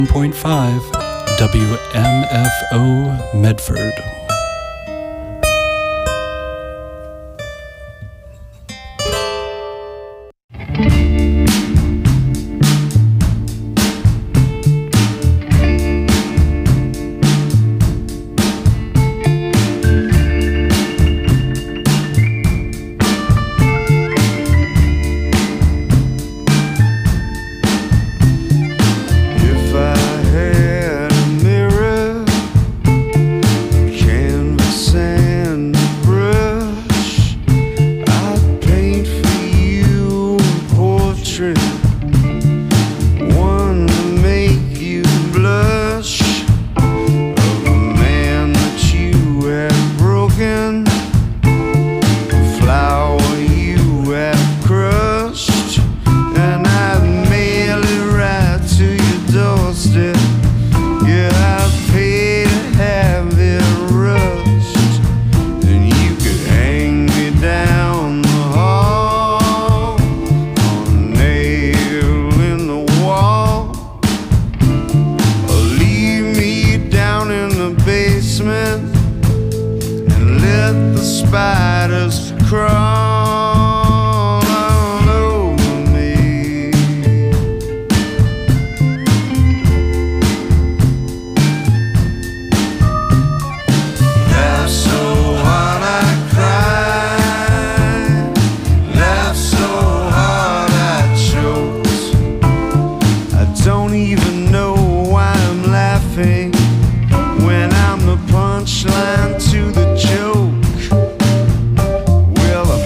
101.5 WMFO Medford. Spiders crawl all over me. Laugh so hard I cry, laugh so hard I choke. I don't even know why I'm laughing when I'm the punchline to the joke.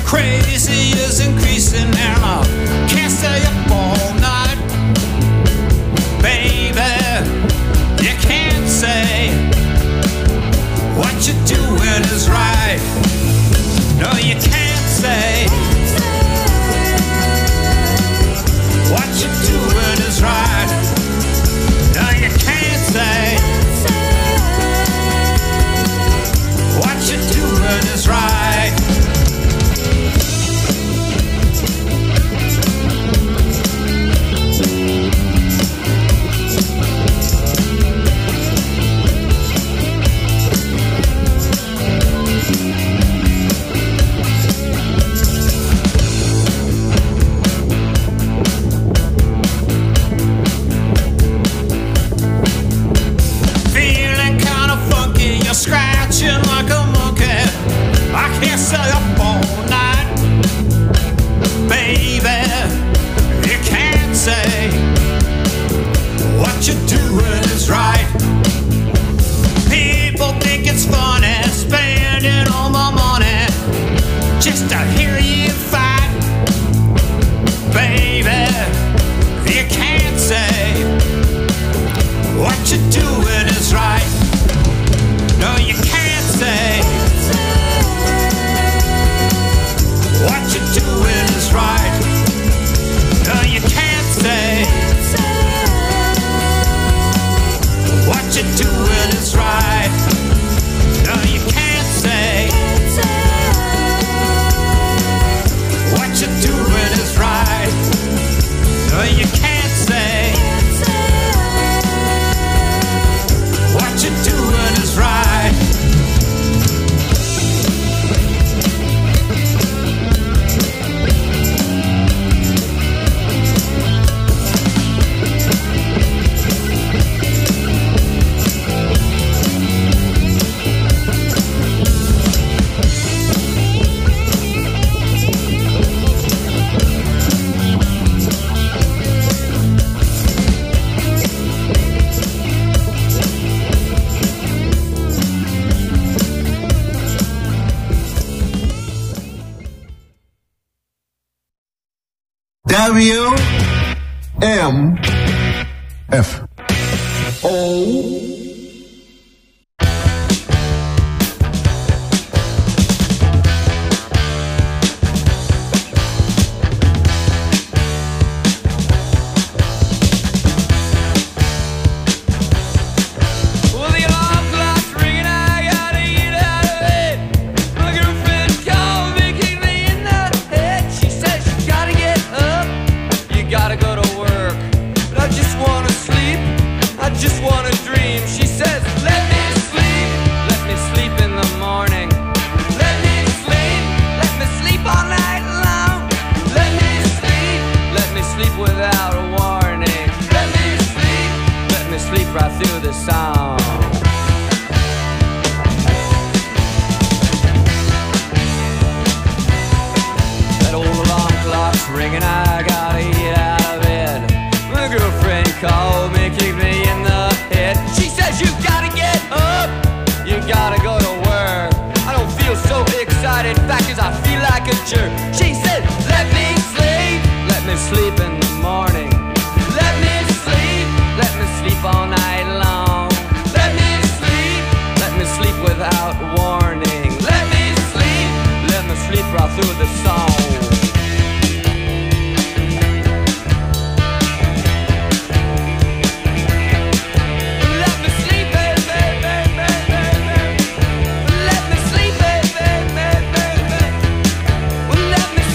crazy is increasing and I can't stay up all night. Baby, you can't say what you're doing is right. No, you can't say what you're doing is right. No, you can't say what you're doing is right. Scratching like a monkey, I can't stay up all night. Baby, you can't say what you're doing is right. People think it's funny spending all my money just to hear you fight. Baby, you can't say what you're doing is right. No, you can't say what you're doing is right. No, you can't say what you're doing is right. No, you can't say what you're doing is right. No, you can't say what you're doing is right. WMFO. Let me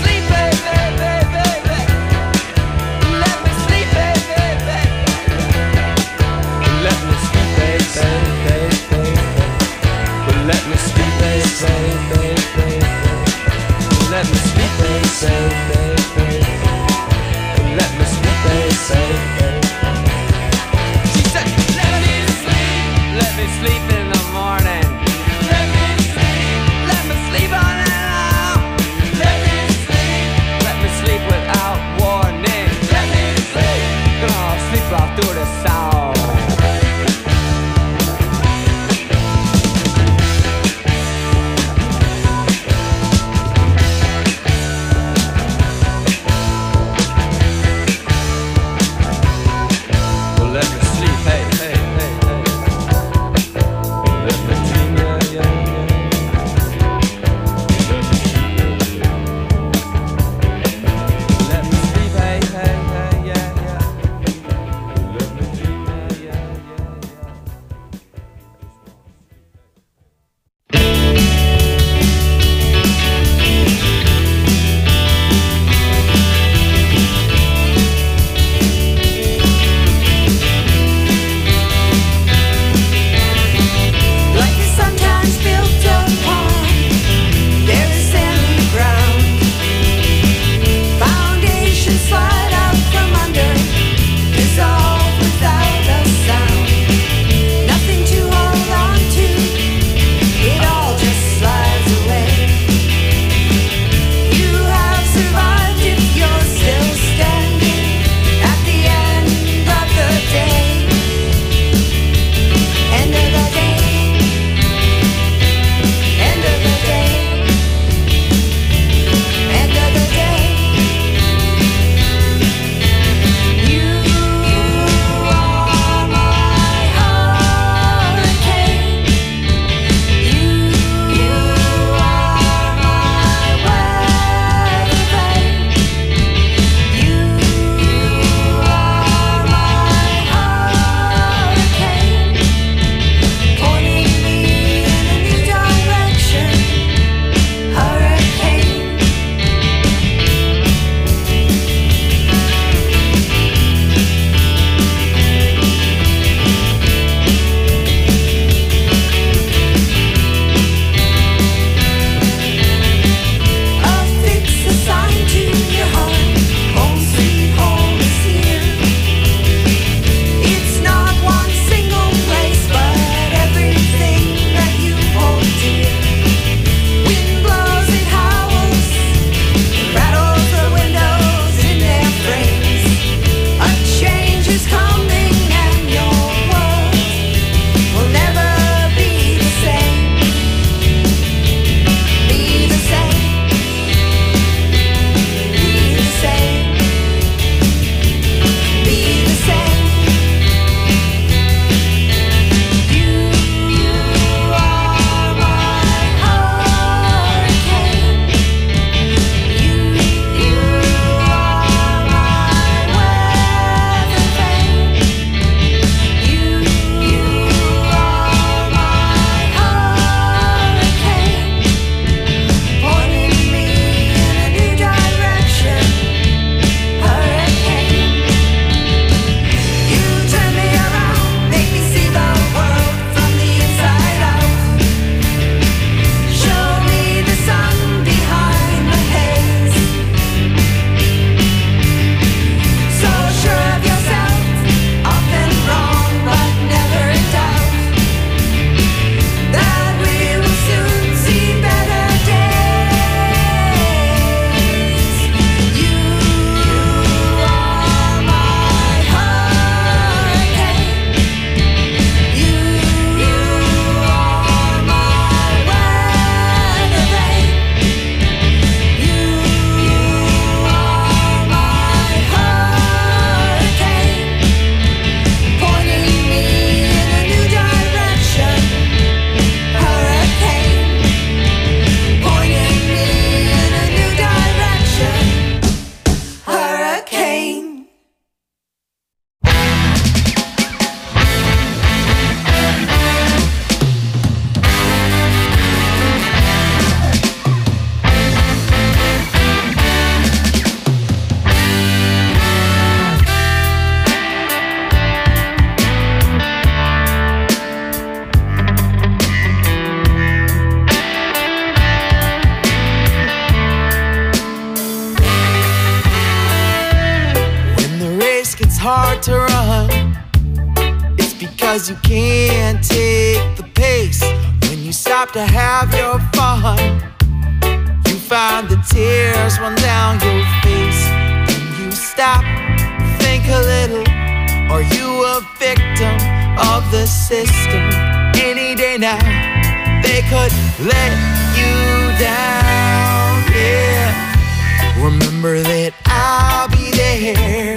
to run. It's because you can't take the pace. When you stop to have your fun, you find the tears run down your face. When you stop, think a little. Are you a victim of the system? Any day now, they could let you down, yeah. Remember that I'll be there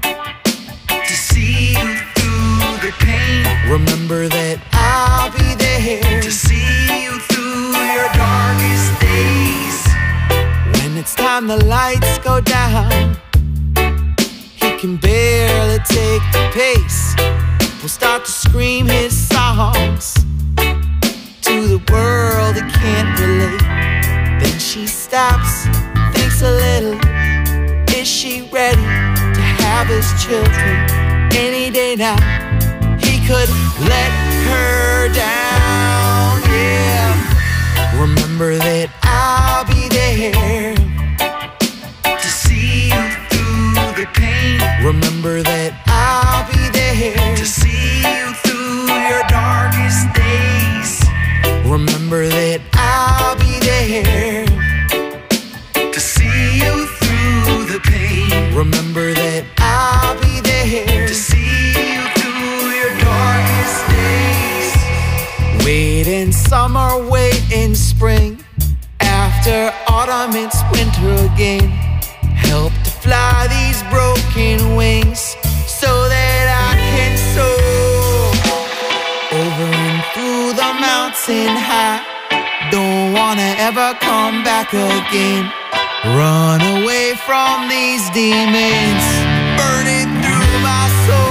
to see you through the pain. Remember that I'll be there to see you through your darkest days. When it's time the lights go down, he can barely take the pace. Will start to scream his songs to the world that can't relate. Then she stops, thinks a little. Is she ready to have his children? Any day now, he could let her down, yeah. Remember that I'll be there to see you through the pain. Remember that I'll be there to see you through your darkest days. Remember that I'll be there to see you through the pain. Remember that I'll be there to see you through your darkest days. Wait in summer, wait in spring. After autumn, it's winter again. Help to fly these broken wings so that I can soar over and through the mountain high. Don't wanna ever come back again. Run away from these demons, burning through my soul.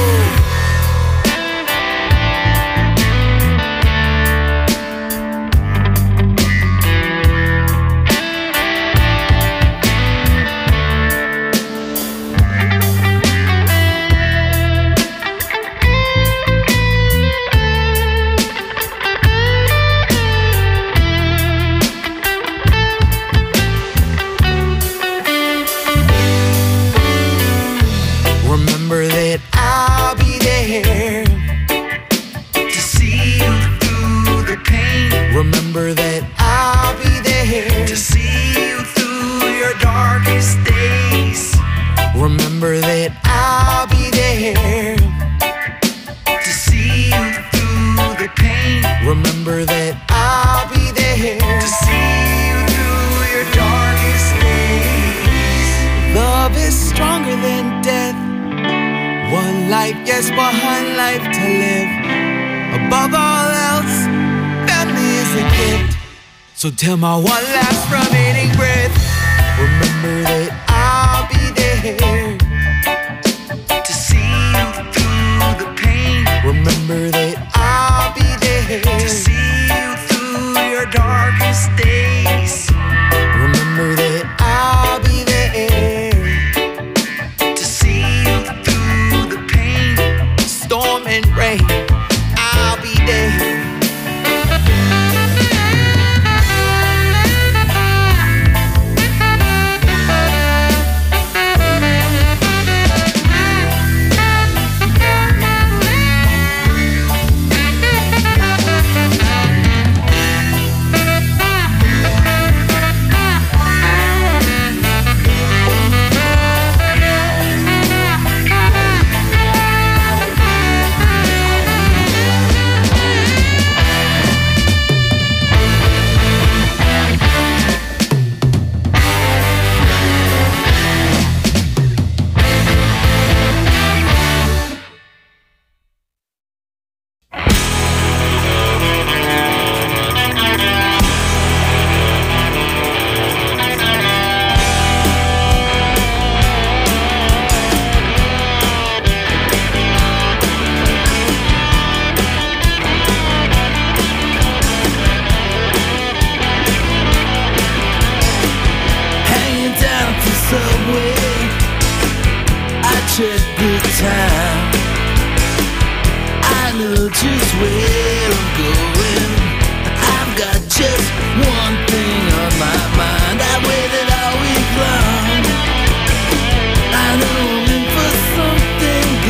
Remember that I'll be there to see you through the pain. Remember that I'll be there to see you through your darkest days. Remember that I'll be there to see you through the pain. Remember that I'll be there to see you through your darkest days. Love is stronger than death. One life, yes, one life to live. Above all else, family is a gift. So till my one last remaining breath, remember that I'll be there to see you through the pain. Remember that I'll be there to see you through your darkest days. Remember that I'll be there to see you through the pain. Storm and rain, I'll be there. check the time. I know just where I'm going. I've got just one thing on my mind. I waited all week long. I know I'm in for something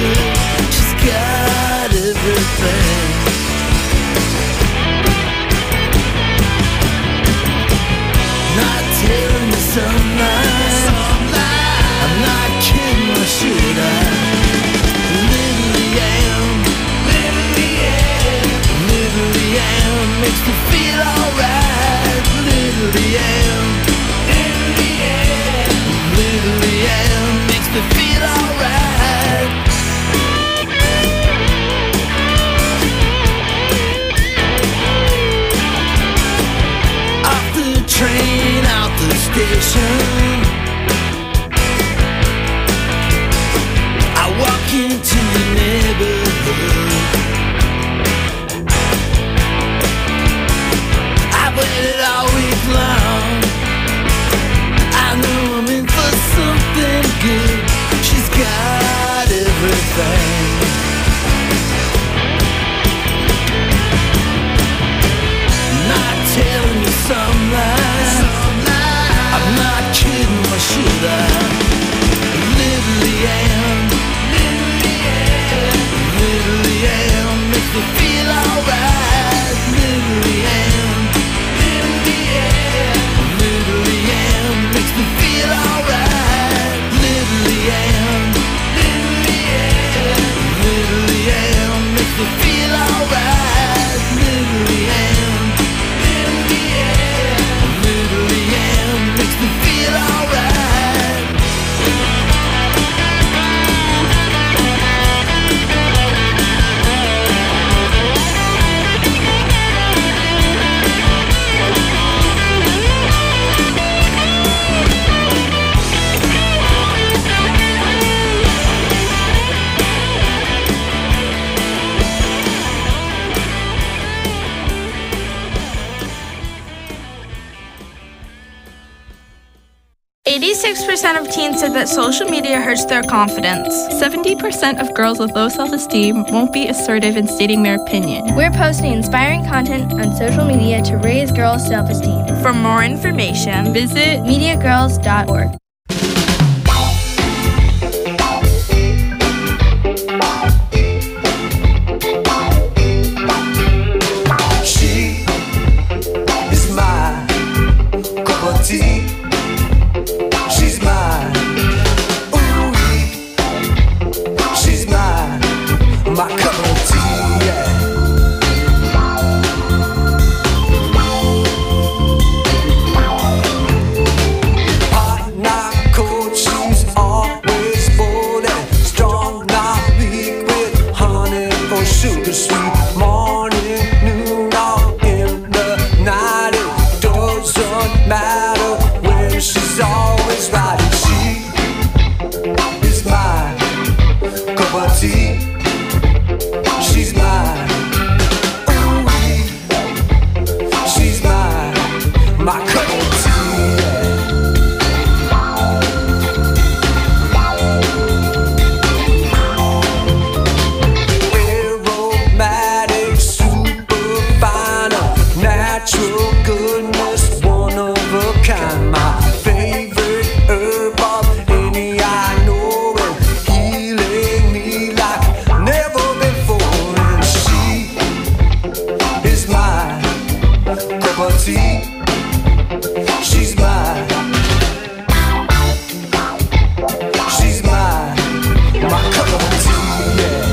66% of teens said that social media hurts their confidence. 70% of girls with low self-esteem won't be assertive in stating their opinion. We're posting inspiring content on social media to raise girls' self-esteem. For more information, visit MediaGirls.org. She is my cup of tea. She's mine. Ooh, she's mine. My cup of tea. Yeah. Hot, not cold, she's always bold and strong, not weak with honey or sugar sweet. Morning, noon, or in the night, it doesn't matter when she's always right. She is my cup of tea. She's mine. Ooh, she's mine. My cup of tea. Aromatic, super fine, natural goodness, one of a kind. My favorite herb of any I know, and healing me like never before. And she is my cup of tea. She's mine. She's mine. My cup of tea. Yeah.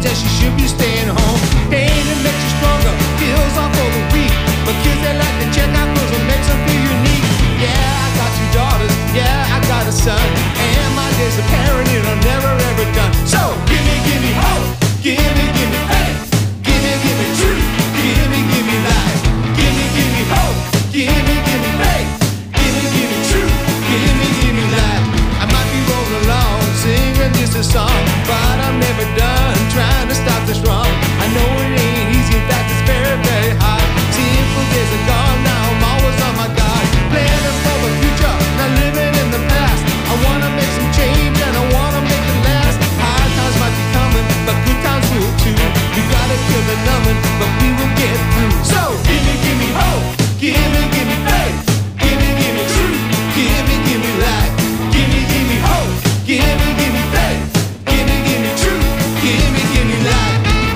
that she should be staying home. Pain that makes you stronger, feels off for the weak. But kids that like to check out clothes and makes them feel unique. Yeah, I got 2 daughters, yeah, I got a son. And my days of parenting are never ever done. So give me hope, give me faith, give me truth, give me life. Give me hope, give me faith, give me truth, give me life. I might be rolling along, singing just a song, but I'm never done trying to stop this wrong. I know it ain't easy, in fact it's very, very hard. Simple days are gone, now I'm always on my guard. Planning for the future, not living in the past. I wanna make some change and I wanna make it last. Hard times might be coming, but good times will too. We gotta kill the numbing, but we will get through. So give me hope, give me faith, give me truth, give me life. Give me hope, give me faith, give me truth, give me life.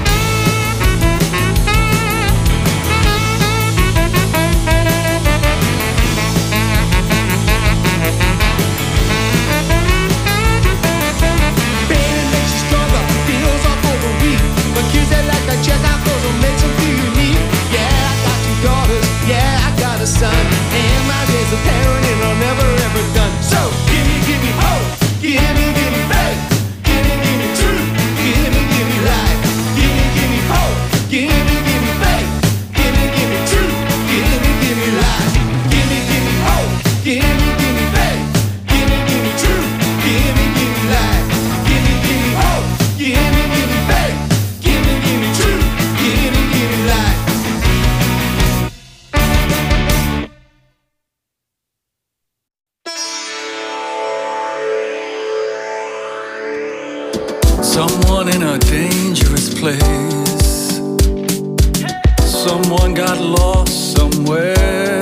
Pain makes you stronger, feels off for the weak. But kids that like to check out clothes will make them feel unique. Yeah, I got 2 daughters, yeah, I got a son. And my days of parenting are never ever done. So give me hope, give me faith, give me truth, give me life. Give me hope, give me faith, give me truth, give me life. Give me hope, give me faith, give me truth, give me life. Give me hope, give me faith, give me truth, give me life. Someone in a dangerous place. Someone got lost somewhere.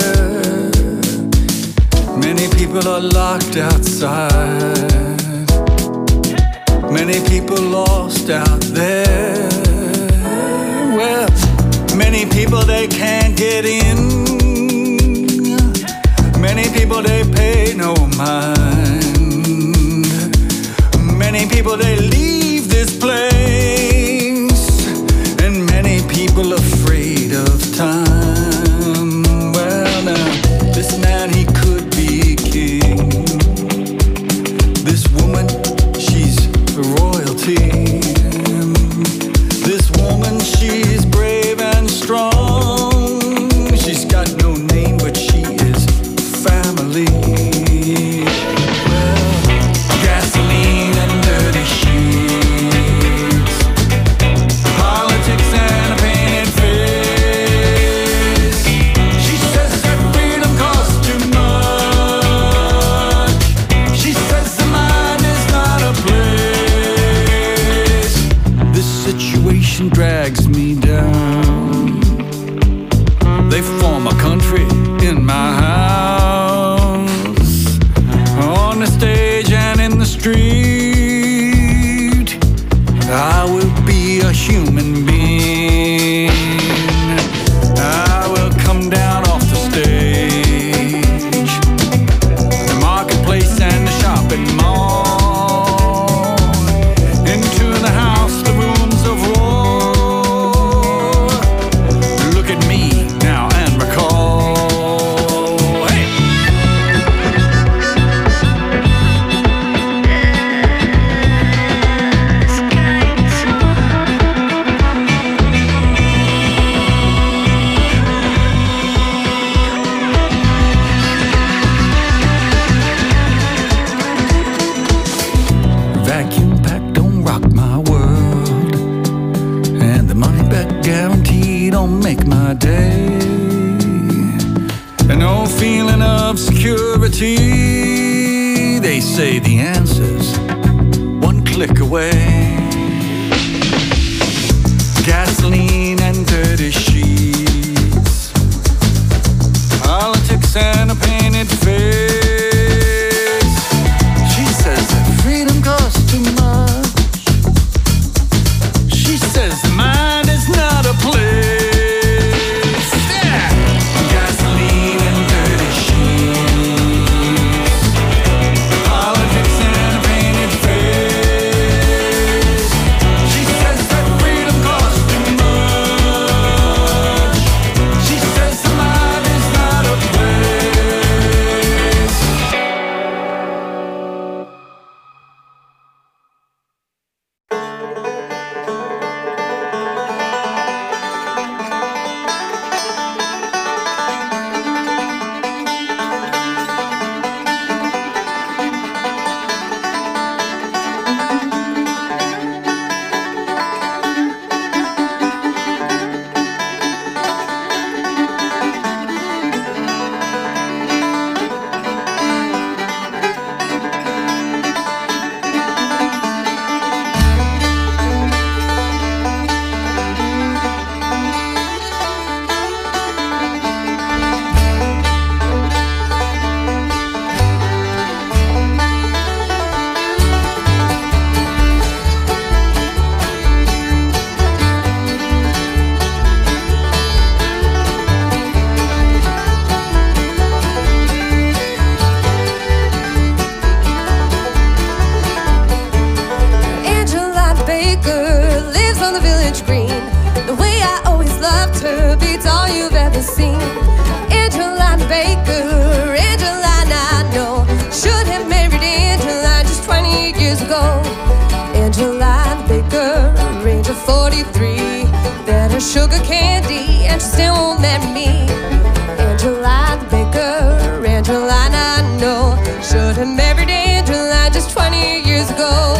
Many people are locked outside. Many people lost out there. Well, many people they can't get in. Many people they pay no mind. Many people they leave this place, and many people afraid of time. Well, now this man he could be king. This woman she's royalty. This woman she's brave and strong. She's got no name but she is family. Gasoline and dirty sheets, politics and a painted face. She says that freedom costs too much. She says the mind is not a place. This situation drags me down. They form a country in my house, on the stage and in the street. I will be a human being. I will come down off the stage, the marketplace and the shopping mall, into the house, the rooms of war. Look at me now and recall. Hey! Vacuum pack don't rock my world, and the money back guarantee don't make my day. And no feeling of security. They say the answer's one click away. Gasoline and dirty sheets, politics and a painted face. She says that freedom costs too much. She says the mind is not a place. Yeah. Gasoline and dirty sheets, politics and a painted face. is sugar candy, and she still won't marry me. Angela the baker, Angeline I know, should have married Angeline just 20 years ago.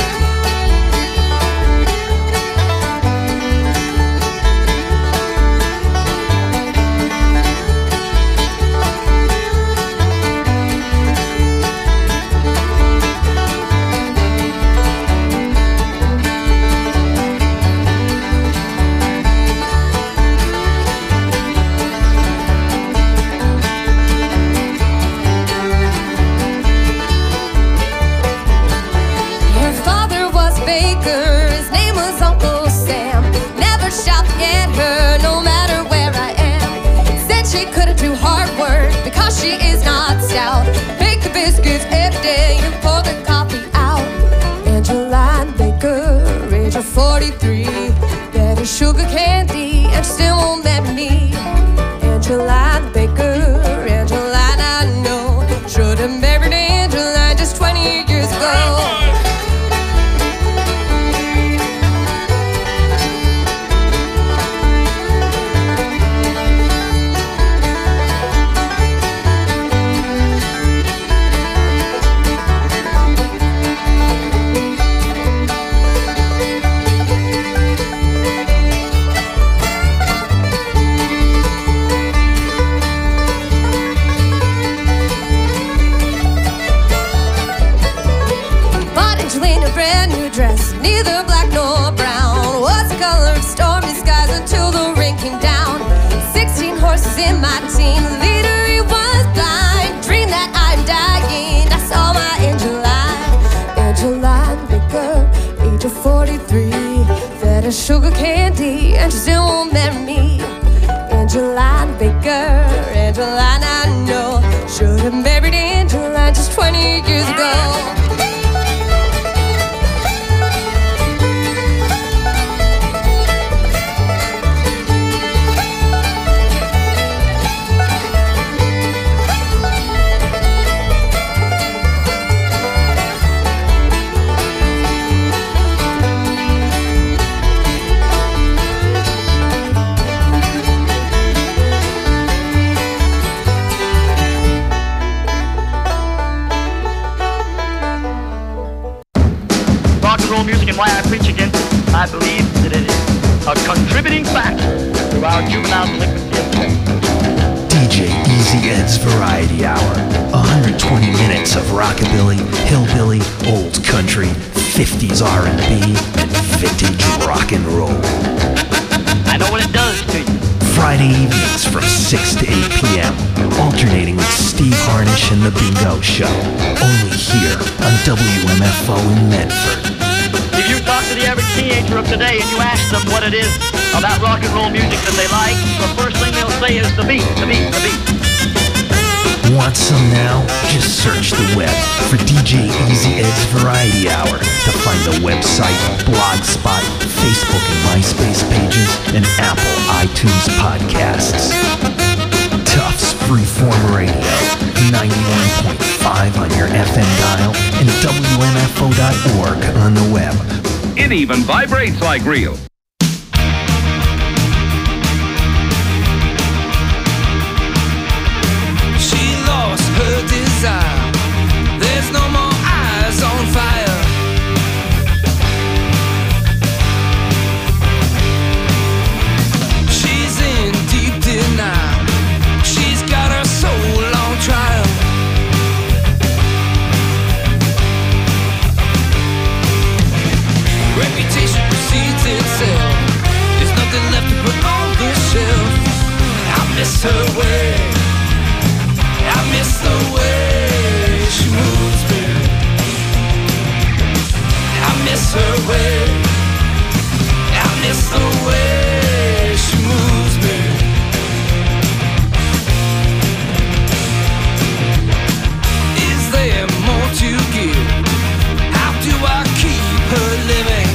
Because she is not stout. Bake the biscuits every day and pour the coffee out. Angeline Baker, age of 43, that is sugar candy, and she still won't marry me. Angeline Baker, Angeline I know, should have married Angeline just 20 years ago. Neither black nor brown was the color of stormy skies until the rain came down. 16 horses in my team, the leader he was blind. Dreamed that I'm dying, I saw my Angeline. Angeline Baker, age of 43, that is sugar candy, and she still won't marry me. Angeline Baker, Angeline I know, should have married Angeline just 20 years ago. Music and why I preach against it, I believe that it is a contributing factor to our juvenile delinquency of sex. DJ Easy Ed's Variety Hour. 120 minutes of rockabilly, hillbilly, old country, 50s R&B, and vintage rock and roll. I know what it does to you. Friday evenings from 6 to 8 p.m. Alternating with Steve Harnish and The Bingo Show. Only here on WMFO in Medford. If you talk to the average teenager of today and you ask them what it is about rock and roll music that they like, the first thing they'll say is the beat, the beat, the beat. Want some now? Just search the web for DJ Easy Ed's Variety Hour to find the website, Blogspot, Facebook and MySpace pages, and Apple iTunes podcasts. Tufts Freeform Radio, 91.5 on your FM dial, and WMFO.org on the web. It even vibrates like real. She lost her desire. There's no more eyes on fire. She's in deep denial. She's got her soul on trial. Reputation precedes itself. There's nothing left to put on the shelf. I miss her way. I miss the way she moves me. I miss her way. I miss the way she moves me. Is there more to give? How do I keep her living?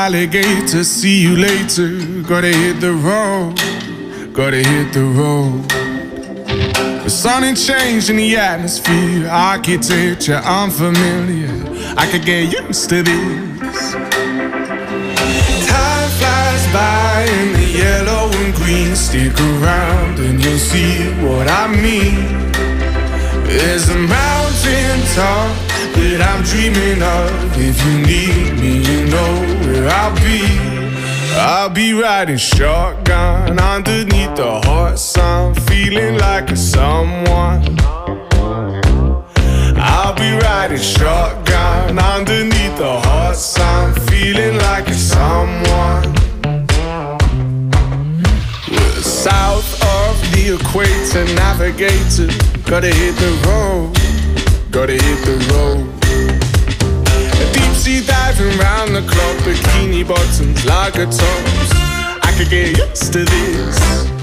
alligator. See you later. Gotta hit the road. Gotta hit the road. The sun ain't changing the atmosphere. Architecture unfamiliar. I could get used to this. Time flies by in the yellow and green. Stick around and you'll see what I mean. There's a mountain top that I'm dreaming of. If you need me, you know where I'll be. I'll be riding shotgun underneath the hot sun, feeling like a someone. I'll be riding shotgun underneath the hot sun, feeling like a someone. We're south of the equator, navigator. Gotta hit the road, gotta hit the road. Deep sea diving round the clock, bikini bottoms, lager tops. I could get used to this.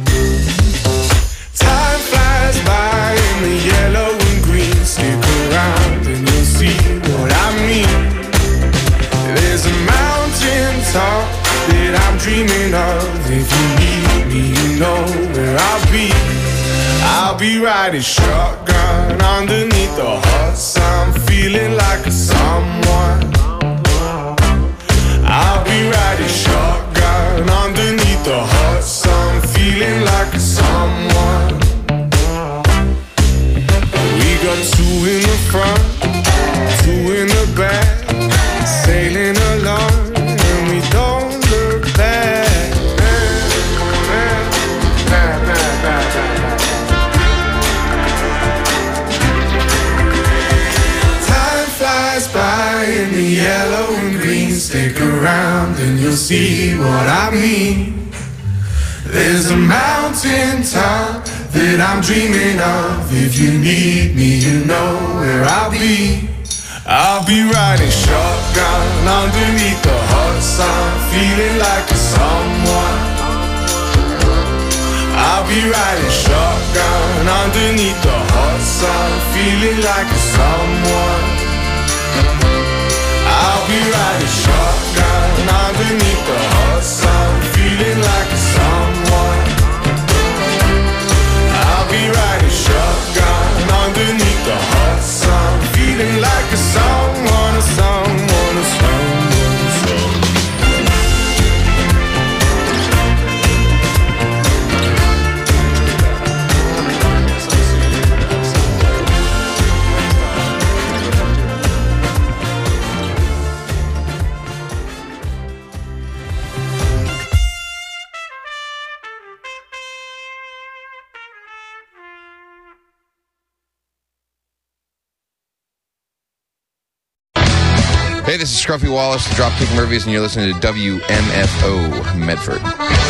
Time flies by in the yellow and green. Stick around and you'll see what I mean. There's a mountain top that I'm dreaming of. If you need me, you know where I'll be. I'll be riding shotgun underneath the hot sun, feeling like a someone. I'll be riding shotgun underneath the hot sun, feeling like a someone. We got two in the front, two in the back, sailing along and we don't look back. By in the yellow and green. Stick around and you'll see what I mean. There's a mountain top that I'm dreaming of. If you need me, you know where I'll be. I'll be riding shotgun underneath the hot sun, feeling like a someone. I'll be riding shotgun underneath the hot sun, feeling like a someone. I'll be riding shotgun underneath the hot sun, feeling like a someone. I'll be riding shotgun underneath the hot sun, feeling like a someone, a someone, a someone, a someone. Hey, this is Scruffy Wallace, the Dropkick Murphys, and you're listening to WMFO Medford.